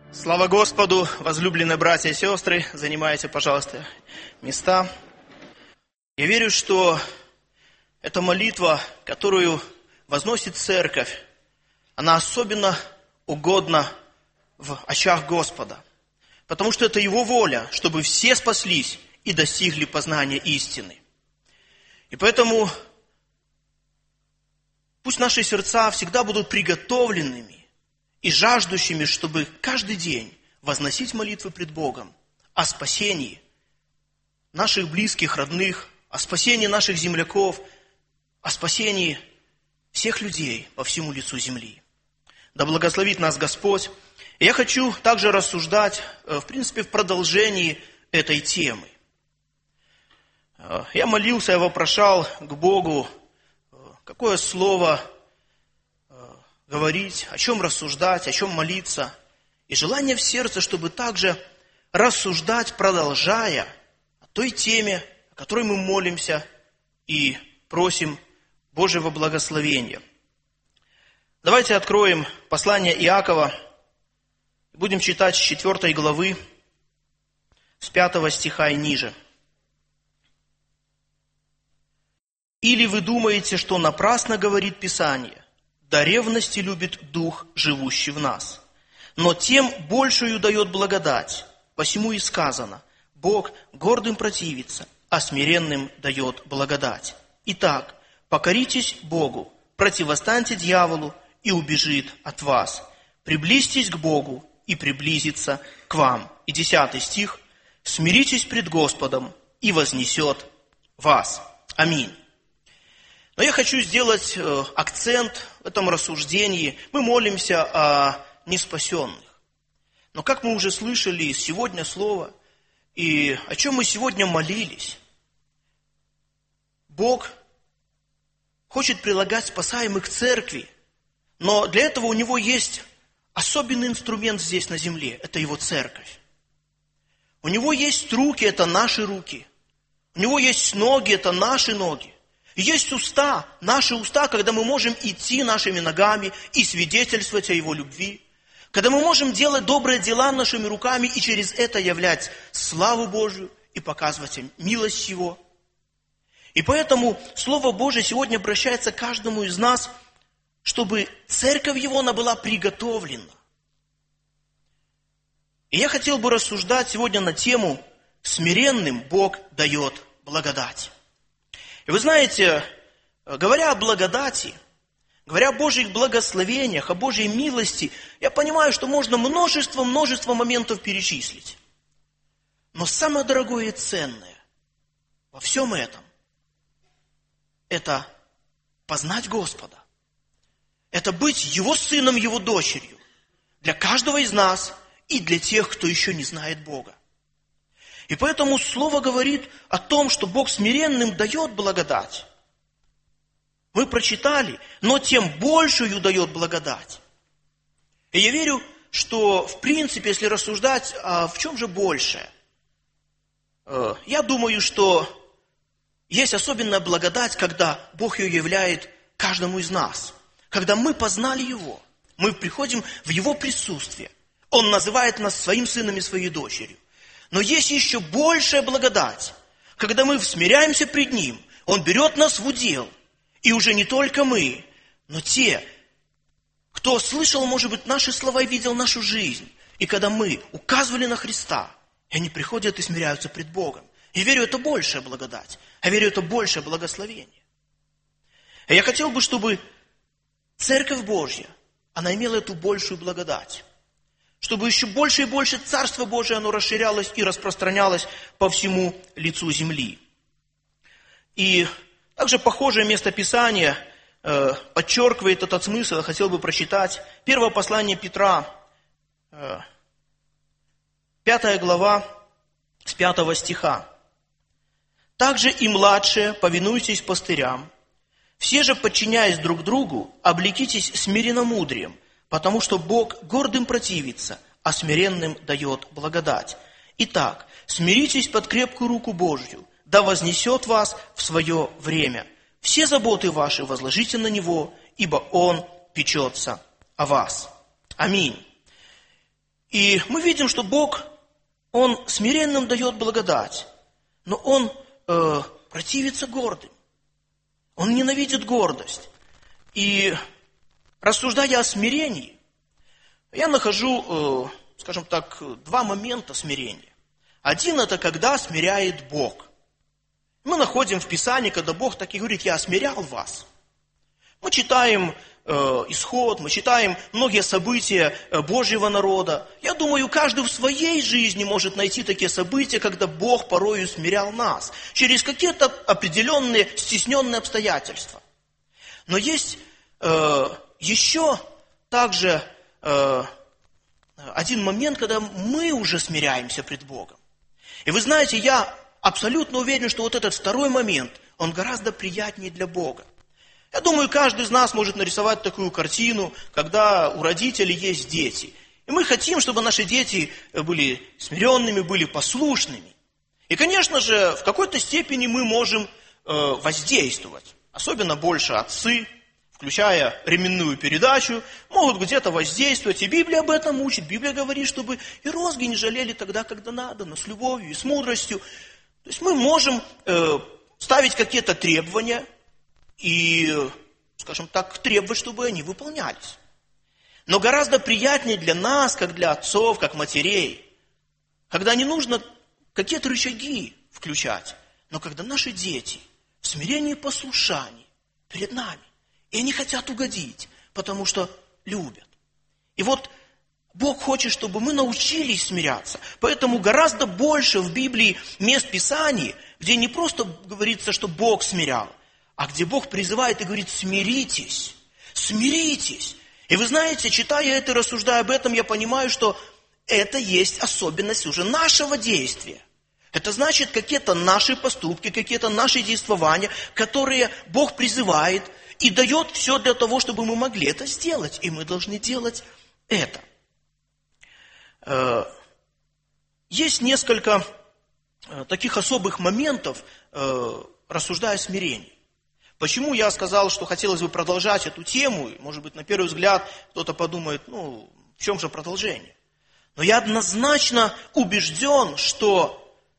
Слава Господу, возлюбленные братья и сестры, занимайте, пожалуйста, места. Я верю, что эта молитва, которую возносит церковь, она особенно угодна в очах Господа, потому что это Его воля, чтобы все спаслись и достигли познания истины. И поэтому пусть наши сердца всегда будут приготовленными и жаждущими, чтобы каждый день возносить молитвы пред Богом о спасении наших близких, родных, о спасении наших земляков, о спасении всех людей по всему лицу земли. Да благословит нас Господь. И я хочу также рассуждать, в принципе, в продолжении этой темы. Я молился, я вопрошал к Богу, какое слово говорить, о чем рассуждать, о чем молиться. И желание в сердце, чтобы также рассуждать, продолжая о той теме, о которой мы молимся и просим Божьего благословения. Давайте откроем послание Иакова. Будем читать с 4 главы, с 5 стиха и ниже. «Или вы думаете, что напрасно говорит Писание? До ревности любит Дух, живущий в нас. Но тем большую дает благодать. Посему и сказано: Бог гордым противится, а смиренным дает благодать. Итак, покоритесь Богу, противостаньте дьяволу, и убежит от вас. Приблизьтесь к Богу, и приблизится к вам». И 10 стих. «Смиритесь пред Господом, и вознесет вас». Аминь. Но я хочу сделать акцент в этом рассуждении. Мы молимся о неспасенных. Но как мы уже слышали сегодня слово, и о чем мы сегодня молились, Бог хочет прилагать спасаемых к церкви, но для этого у Него есть особенный инструмент здесь на земле, это Его церковь. У Него есть руки, это наши руки. У Него есть ноги, это наши ноги. Есть уста, наши уста, когда мы можем идти нашими ногами и свидетельствовать о Его любви. Когда мы можем делать добрые дела нашими руками и через это являть славу Божию и показывать им милость Его. И поэтому Слово Божие сегодня обращается к каждому из нас, чтобы церковь Его, она была приготовлена. И я хотел бы рассуждать сегодня на тему «Смиренным Бог дает благодать». И вы знаете, говоря о благодати, говоря о Божьих благословениях, о Божьей милости, я понимаю, что можно множество моментов перечислить. Но самое дорогое и ценное во всем этом – это познать Господа. Это быть Его сыном, Его дочерью для каждого из нас и для тех, кто еще не знает Бога. И поэтому Слово говорит о том, что Бог смиренным дает благодать. Мы прочитали, но тем большую дает благодать. И я верю, что в принципе, если рассуждать, в чем же большее? Я думаю, что есть особенная благодать, когда Бог ее являет каждому из нас. Когда мы познали Его, мы приходим в Его присутствие. Он называет нас своим сыном и своей дочерью. Но есть еще большая благодать, когда мы смиряемся пред Ним, Он берет нас в удел. И уже не только мы, но те, кто слышал, может быть, наши слова и видел нашу жизнь. И когда мы указывали на Христа, и они приходят и смиряются пред Богом. Я верю, это большая благодать. Я верю, это большее благословение. И я хотел бы, чтобы Церковь Божья, она имела эту большую благодать. Чтобы еще больше и больше Царство Божие, оно расширялось и распространялось по всему лицу земли. И также похожее местописание подчеркивает этот смысл, я хотел бы прочитать. Первое послание Петра, 5 глава, с 5 стиха. «Также и младшие повинуйтесь пастырям, все же, подчиняясь друг другу, облекитесь смиренномудрием, потому что Бог гордым противится, а смиренным дает благодать. Итак, смиритесь под крепкую руку Божью, да вознесет вас в свое время. Все заботы ваши возложите на Него, ибо Он печется о вас». Аминь. И мы видим, что Бог, Он смиренным дает благодать, но Он противится гордым. Он ненавидит гордость. И рассуждая о смирении, я нахожу, скажем так, два момента смирения. Один – это когда смиряет Бог. Мы находим в Писании, когда Бог так и говорит: «Я смирял вас». Мы читаем Исход, мы читаем многие события Божьего народа. Я думаю, каждый в своей жизни может найти такие события, когда Бог порою смирял нас через какие-то определенные стесненные обстоятельства. Но есть еще также один момент, когда мы уже смиряемся пред Богом. И вы знаете, я абсолютно уверен, что вот этот второй момент, он гораздо приятнее для Бога. Я думаю, каждый из нас может нарисовать такую картину, когда у родителей есть дети. И мы хотим, чтобы наши дети были смиренными, были послушными. И, конечно же, в какой-то степени мы можем воздействовать. Особенно больше отцы, включая ременную передачу, могут где-то воздействовать. И Библия об этом учит. Библия говорит, чтобы и розги не жалели тогда, когда надо, но с любовью и с мудростью. То есть мы можем ставить какие-то требования и, скажем так, требовать, чтобы они выполнялись. Но гораздо приятнее для нас, как для отцов, как матерей, когда не нужно какие-то рычаги включать, но когда наши дети в смирении и послушании перед нами, и они хотят угодить, потому что любят. И вот Бог хочет, чтобы мы научились смиряться. Поэтому гораздо больше в Библии мест Писаний, где не просто говорится, что Бог смирял, а где Бог призывает и говорит: смиритесь, смиритесь. И вы знаете, читая это и рассуждая об этом, я понимаю, что это есть особенность уже нашего действия. Это значит, какие-то наши поступки, какие-то наши действования, которые Бог призывает и дает все для того, чтобы мы могли это сделать. И мы должны делать это. Есть несколько таких особых моментов, рассуждая о смирении. Почему я сказал, что хотелось бы продолжать эту тему? Может быть, на первый взгляд кто-то подумает: в чем же продолжение? Но я однозначно убежден, что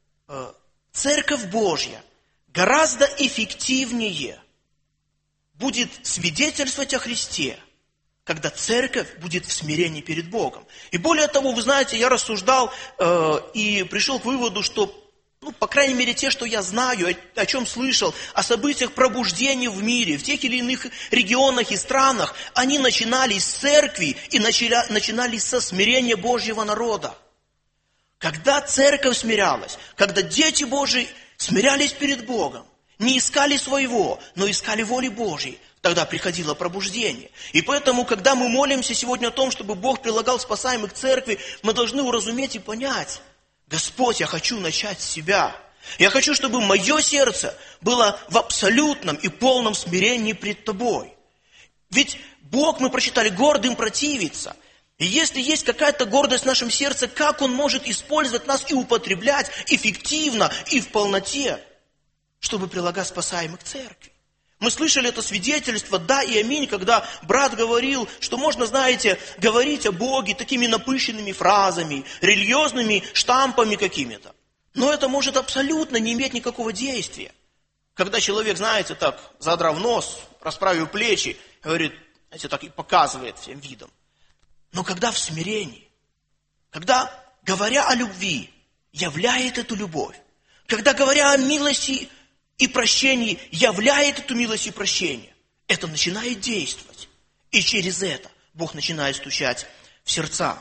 Церковь Божья гораздо эффективнее будет свидетельствовать о Христе, когда церковь будет в смирении перед Богом. И более того, вы знаете, я рассуждал и пришел к выводу, что, по крайней мере, те, что я знаю, о чем слышал, о событиях пробуждения в мире, в тех или иных регионах и странах, они начинались с церкви и начинались со смирения Божьего народа. Когда церковь смирялась, когда дети Божьи смирялись перед Богом, не искали своего, но искали воли Божьей, тогда приходило пробуждение. И поэтому, когда мы молимся сегодня о том, чтобы Бог прилагал спасаемых к церкви, мы должны уразуметь и понять: Господь, я хочу начать с себя. Я хочу, чтобы мое сердце было в абсолютном и полном смирении пред Тобой. Ведь Бог, мы прочитали, гордым противится. И если есть какая-то гордость в нашем сердце, как Он может использовать нас и употреблять эффективно и в полноте, чтобы прилагать спасаемых к церкви? Мы слышали это свидетельство, да и аминь, когда брат говорил, что можно, знаете, говорить о Боге такими напыщенными фразами, религиозными штампами какими-то. Но это может абсолютно не иметь никакого действия. Когда человек, знаете, так, задрав нос, расправив плечи, говорит, знаете, так и показывает всем видом. Но когда в смирении, когда, говоря о любви, являет эту любовь, когда, говоря о милости и прощении, являет эту милость и прощение, это начинает действовать. И через это Бог начинает стучать в сердца.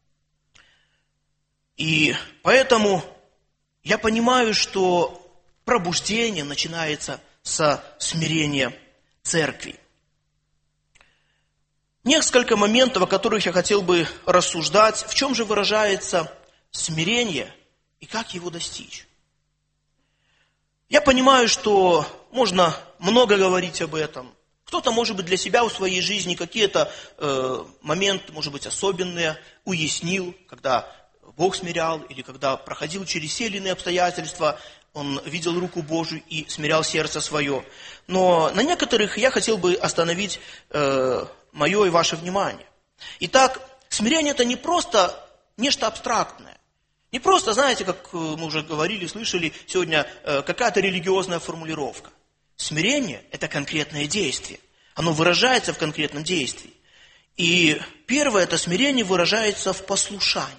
И поэтому я понимаю, что пробуждение начинается со смирения церкви. Несколько моментов, о которых я хотел бы рассуждать. В чем же выражается смирение и как его достичь? Я понимаю, что можно много говорить об этом. Кто-то, может быть, для себя в своей жизни какие-то моменты, может быть, особенные уяснил, когда Бог смирял, или когда проходил через те или иные обстоятельства, он видел руку Божию и смирял сердце свое. Но на некоторых я хотел бы остановить мое и ваше внимание. Итак, смирение – это не просто нечто абстрактное. Не просто, знаете, как мы уже говорили, слышали сегодня, какая-то религиозная формулировка. Смирение – это конкретное действие. Оно выражается в конкретном действии. И первое, это смирение выражается в послушании.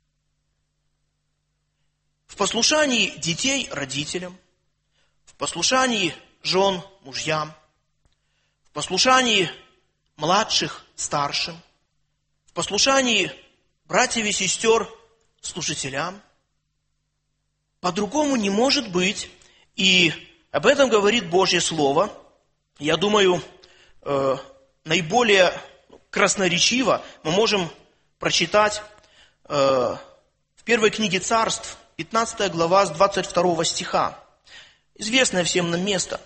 В послушании детей родителям, в послушании жен мужьям, в послушании младших старшим, в послушании братьев и сестер служителям. По-другому не может быть, и об этом говорит Божье Слово. Я думаю, наиболее красноречиво мы можем прочитать в первой книге Царств, 15 глава с 22 стиха. Известное всем нам место.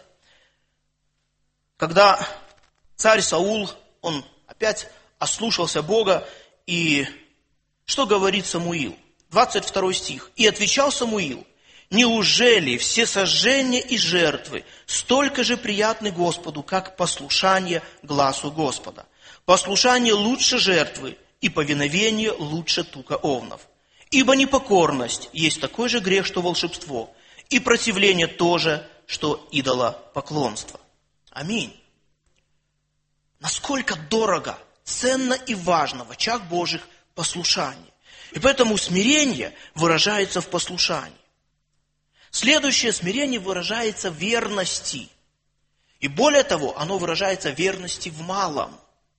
Когда царь Саул, он опять ослушался Бога, и что говорит Самуил? 22 стих. «И отвечал Самуил: неужели все сожжения и жертвы столько же приятны Господу, как послушание гласу Господа? Послушание лучше жертвы, и повиновение лучше тука овнов. Ибо непокорность есть такой же грех, что волшебство, и противление тоже, что идолопоклонство». Аминь. Насколько дорого, ценно и важно в очах Божьих послушание. И поэтому смирение выражается в послушании. Следующее смирение выражается в верности. И более того, оно выражается в верности в малом.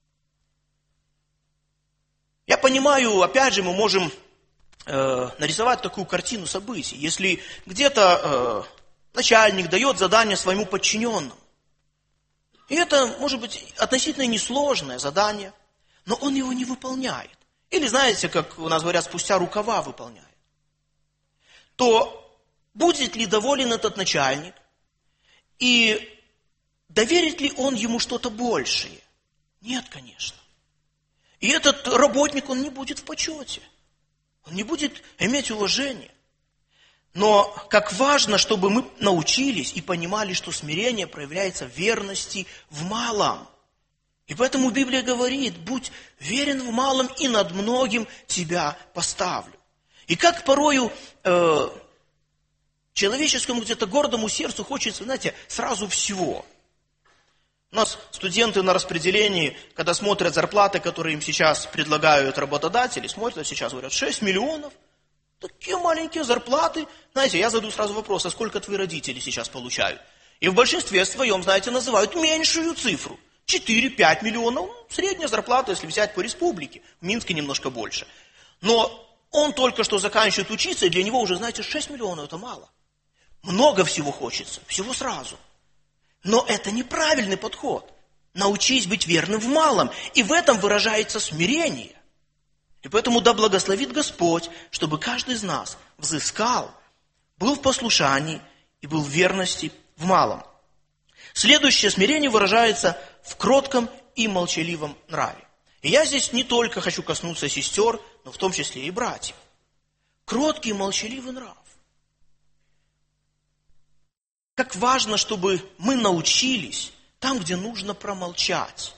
Я понимаю, опять же, мы можем нарисовать такую картину событий. Если где-то начальник дает задание своему подчиненному, и это, может быть, относительно несложное задание, но он его не выполняет. Или, знаете, как у нас говорят, спустя рукава выполняет. То будет ли доволен этот начальник? И доверит ли он ему что-то большее? Нет, конечно. И этот работник, он не будет в почете. Он не будет иметь уважения. Но как важно, чтобы мы научились и понимали, что смирение проявляется в верности в малом. И поэтому Библия говорит: будь верен в малом, и над многим тебя поставлю. И как порою человеческому где-то гордому сердцу хочется, знаете, сразу всего. У нас студенты на распределении, когда смотрят зарплаты, которые им сейчас предлагают работодатели, смотрят сейчас, говорят, 6 миллионов. Такие маленькие зарплаты. Знаете, я задаю сразу вопрос: а сколько твои родители сейчас получают? И в большинстве своем, знаете, называют меньшую цифру. 4-5 миллионов, средняя зарплата, если взять по республике. В Минске немножко больше. Но он только что заканчивает учиться, и для него уже, знаете, 6 миллионов это мало. Много всего хочется, всего сразу. Но это неправильный подход. Научись быть верным в малом, и в этом выражается смирение. И поэтому да благословит Господь, чтобы каждый из нас взыскал, был в послушании и был в верности в малом. Следующее смирение выражается в кротком и молчаливом нраве. И я здесь не только хочу коснуться сестер, но в том числе и братьев. Кроткий и молчаливый нрав. Как важно, чтобы мы научились там, где нужно промолчать.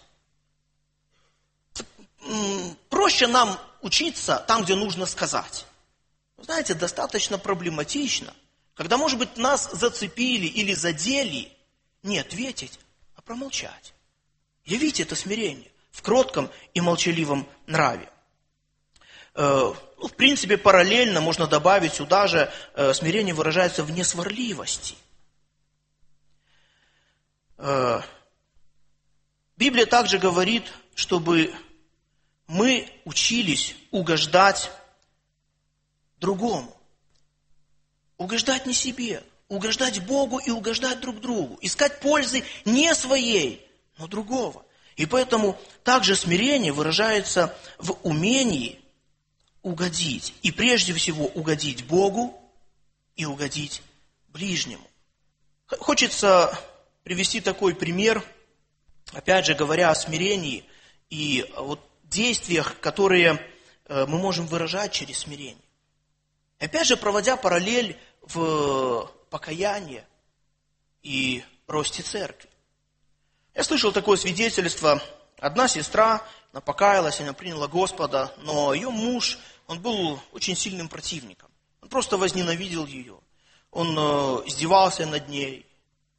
Проще нам учиться там, где нужно сказать. Знаете, достаточно проблематично, когда, может быть, нас зацепили или задели, не ответить, а промолчать. Явите это смирение в кротком и молчаливом нраве. В принципе, параллельно можно добавить сюда же, смирение выражается в несварливости. Библия также говорит, чтобы мы учились угождать другому. Угождать не себе, угождать Богу и угождать друг другу. Искать пользы не своей, но другого. И поэтому также смирение выражается в умении угодить. И прежде всего угодить Богу и угодить ближнему. Хочется привести такой пример, опять же говоря о смирении и вот действиях, которые мы можем выражать через смирение. Опять же, проводя параллель в покаянии и росте церкви. Я слышал такое свидетельство. Одна сестра, она покаялась, она приняла Господа, но ее муж он был очень сильным противником. Он просто возненавидел ее. Он издевался над ней.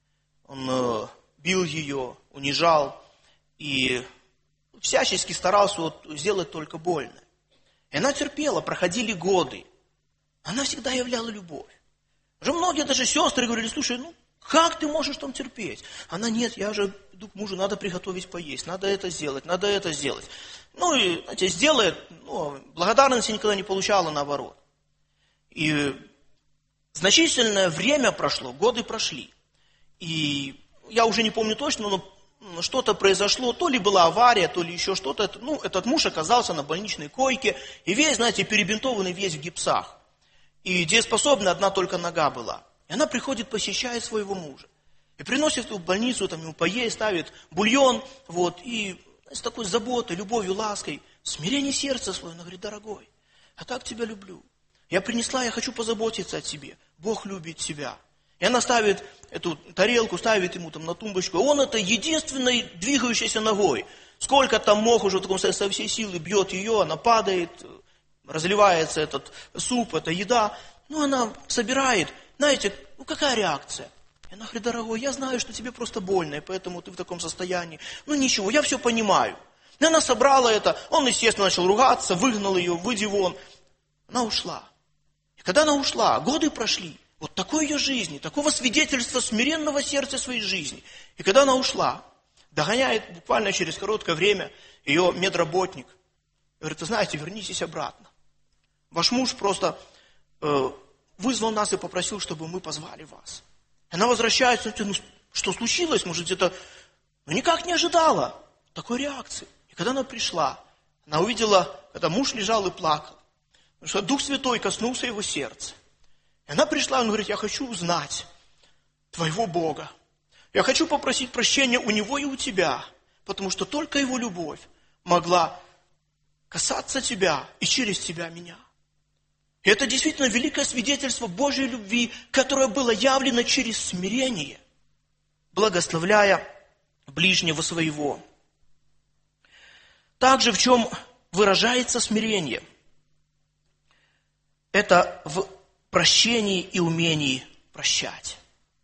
Он бил ее, унижал. И всячески старался сделать только больно. И она терпела, проходили годы. Она всегда являла любовь. Уже многие даже сестры говорили: слушай, как ты можешь там терпеть? Она: нет, я же иду к мужу, надо приготовить поесть, надо это сделать, надо это сделать. И, знаете, сделает, благодарности никогда не получала, наоборот. И значительное время прошло, годы прошли. И я уже не помню точно, но что-то произошло, то ли была авария, то ли еще что-то. Этот муж оказался на больничной койке, и весь, знаете, перебинтованный, весь в гипсах. И дееспособна одна только нога была. И она приходит, посещает своего мужа. И приносит в больницу, ему поесть, ставит бульон, и с такой заботой, любовью, лаской, смирение сердца свое. Она говорит: дорогой, я так тебя люблю. Я принесла, я хочу позаботиться о тебе. Бог любит тебя. И она ставит эту тарелку, ставит ему на тумбочку. Он это единственной двигающейся ногой. Сколько там мог уже со всей силы бьет ее, она падает, разливается этот суп, эта еда. Она собирает. Знаете, какая реакция? И она говорит: дорогой, я знаю, что тебе просто больно, и поэтому ты в таком состоянии. Ничего, я все понимаю. И она собрала это, он, естественно, начал ругаться, выгнал ее, выйди вон. Она ушла. И когда она ушла, годы прошли. Такой ее жизни, такого свидетельства смиренного сердца своей жизни. И когда она ушла, догоняет буквально через короткое время ее медработник. Говорит: знаете, вернитесь обратно. Ваш муж просто вызвал нас и попросил, чтобы мы позвали вас. Она возвращается: что случилось? Может, это... никак не ожидала такой реакции. И когда она пришла, она увидела, когда муж лежал и плакал, потому что Дух Святой коснулся его сердца. И она пришла, он говорит: я хочу узнать твоего Бога. Я хочу попросить прощения у Него и у тебя, потому что только Его любовь могла касаться тебя и через тебя меня. И это действительно великое свидетельство Божьей любви, которое было явлено через смирение, благословляя ближнего своего. Также в чем выражается смирение? Это в прощении и умении прощать.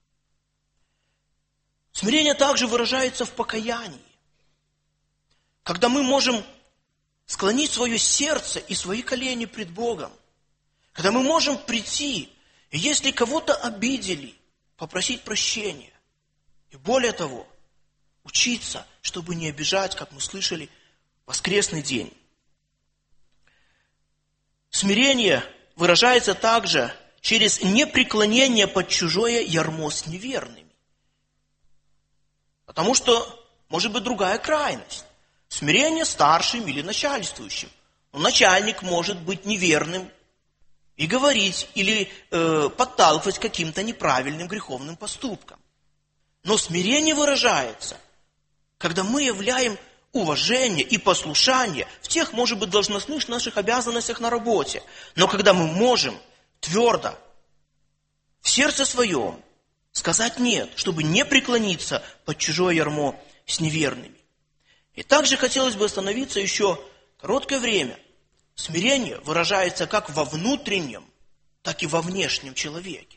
Смирение также выражается в покаянии. Когда мы можем склонить свое сердце и свои колени пред Богом. Когда мы можем прийти, и если кого-то обидели, попросить прощения. И более того, учиться, чтобы не обижать, как мы слышали, воскресный день. Смирение выражается также через непреклонение под чужое ярмо с неверными. Потому что может быть другая крайность. Смирение старшим или начальствующим. Но начальник может быть неверным и говорить или подталкивать к каким-то неправильным греховным поступкам. Но смирение выражается, когда мы являем уважение и послушание в тех, может быть, должностных наших обязанностях на работе. Но когда мы можем твердо в сердце своем сказать «нет», чтобы не преклониться под чужое ярмо с неверными. И также хотелось бы остановиться еще короткое время. Смирение выражается как во внутреннем, так и во внешнем человеке.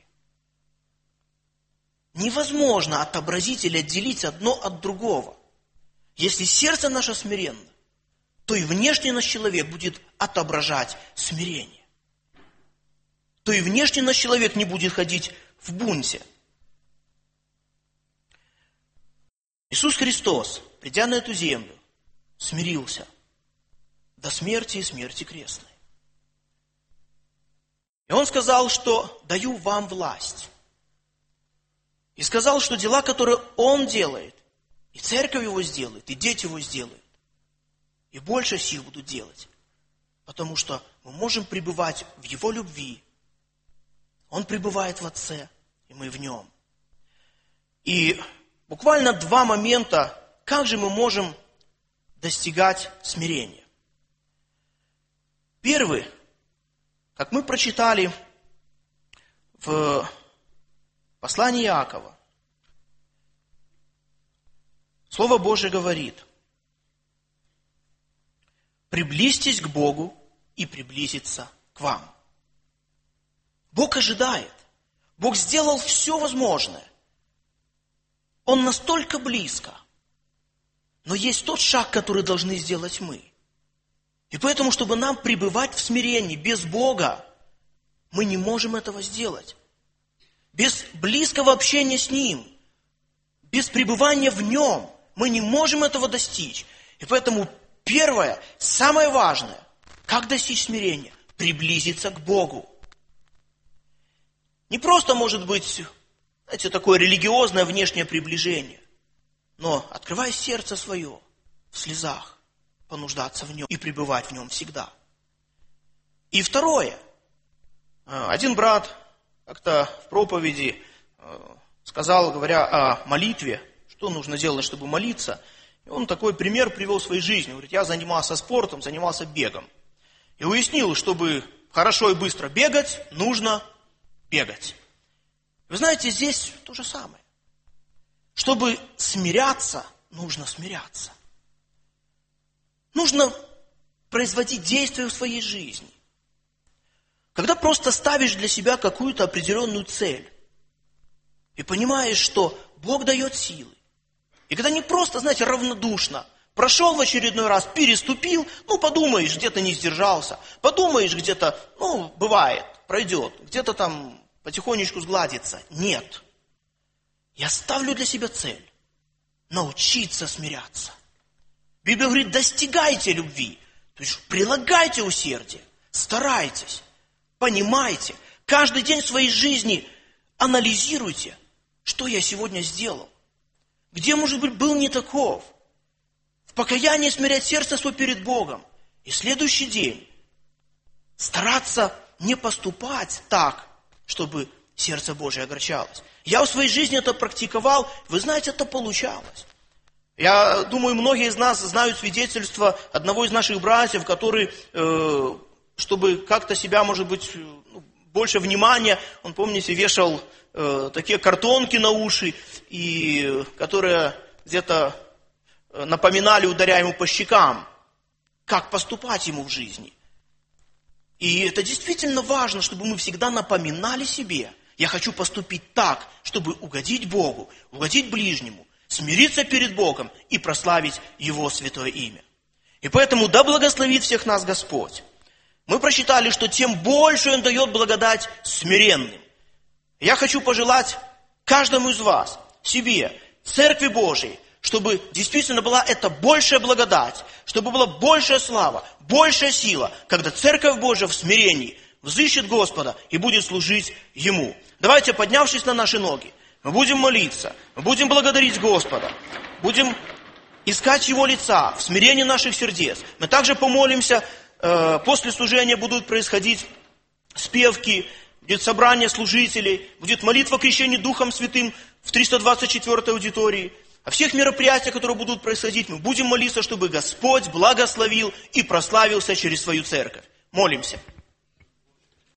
Невозможно отобразить или отделить одно от другого. Если сердце наше смиренно, то и внешний наш человек будет отображать смирение. То и внешний наш человек не будет ходить в бунте. Иисус Христос, придя на эту землю, смирился до смерти и смерти крестной. И Он сказал, что «даю вам власть». И сказал, что дела, которые Он делает, и церковь Его сделает, и дети Его сделают, и больше сил будут делать, потому что мы можем пребывать в Его любви. Он пребывает в Отце, и мы в Нем. И буквально два момента, как же мы можем достигать смирения. Первый, как мы прочитали в послании Иакова, Слово Божие говорит: «Приблизьтесь к Богу, и приблизиться к вам. Бог ожидает. Бог сделал все возможное. Он настолько близко. Но есть тот шаг, который должны сделать мы. И поэтому, чтобы нам пребывать в смирении без Бога, мы не можем этого сделать. Без близкого общения с Ним, без пребывания в Нем, мы не можем этого достичь. И поэтому первое, самое важное, как достичь смирения? Приблизиться к Богу. Не просто может быть, знаете, такое религиозное внешнее приближение, но открывая сердце свое в слезах, понуждаться в нем и пребывать в нем всегда. И второе. Один брат как-то в проповеди сказал, говоря о молитве, что нужно делать, чтобы молиться. И он такой пример привел в своей жизни. Говорит, я занимался спортом, занимался бегом. И уяснил, чтобы хорошо и быстро бегать, нужно бегать. Вы знаете, здесь то же самое. Чтобы смиряться, нужно смиряться. Нужно производить действия в своей жизни. Когда просто ставишь для себя какую-то определенную цель и понимаешь, что Бог дает силы, и когда не просто, знаете, равнодушно прошел в очередной раз, переступил, подумаешь, где-то не сдержался, подумаешь, где-то, бывает, пройдет, где-то там потихонечку сгладится. Нет. Я ставлю для себя цель научиться смиряться. Библия говорит, достигайте любви, то есть прилагайте усердие, старайтесь, понимайте, каждый день в своей жизни анализируйте, что я сегодня сделал, где, может быть, был не таков. В покаянии смирять сердце свое перед Богом. И следующий день стараться не поступать так, чтобы сердце Божие огорчалось. Я в своей жизни это практиковал, вы знаете, это получалось. Я думаю, многие из нас знают свидетельство одного из наших братьев, который, чтобы как-то себя, может быть, больше внимания, он, помните, вешал такие картонки на уши, и которые где-то напоминали, ударяя ему по щекам, как поступать ему в жизни. И это действительно важно, чтобы мы всегда напоминали себе, я хочу поступить так, чтобы угодить Богу, угодить ближнему, смириться перед Богом и прославить Его святое имя. И поэтому да благословит всех нас Господь. Мы прочитали, что тем больше Он дает благодать смиренным. Я хочу пожелать каждому из вас, себе, Церкви Божией, чтобы действительно была эта большая благодать, чтобы была большая слава, большая сила, когда Церковь Божия в смирении взыщет Господа и будет служить Ему. Давайте, поднявшись на наши ноги, мы будем молиться, мы будем благодарить Господа, будем искать Его лица в смирении наших сердец. Мы также помолимся, после служения будут происходить спевки, будет собрание служителей, будет молитва крещения Духом Святым в 324-й аудитории. О всех мероприятиях, которые будут происходить, мы будем молиться, чтобы Господь благословил и прославился через свою церковь. Молимся.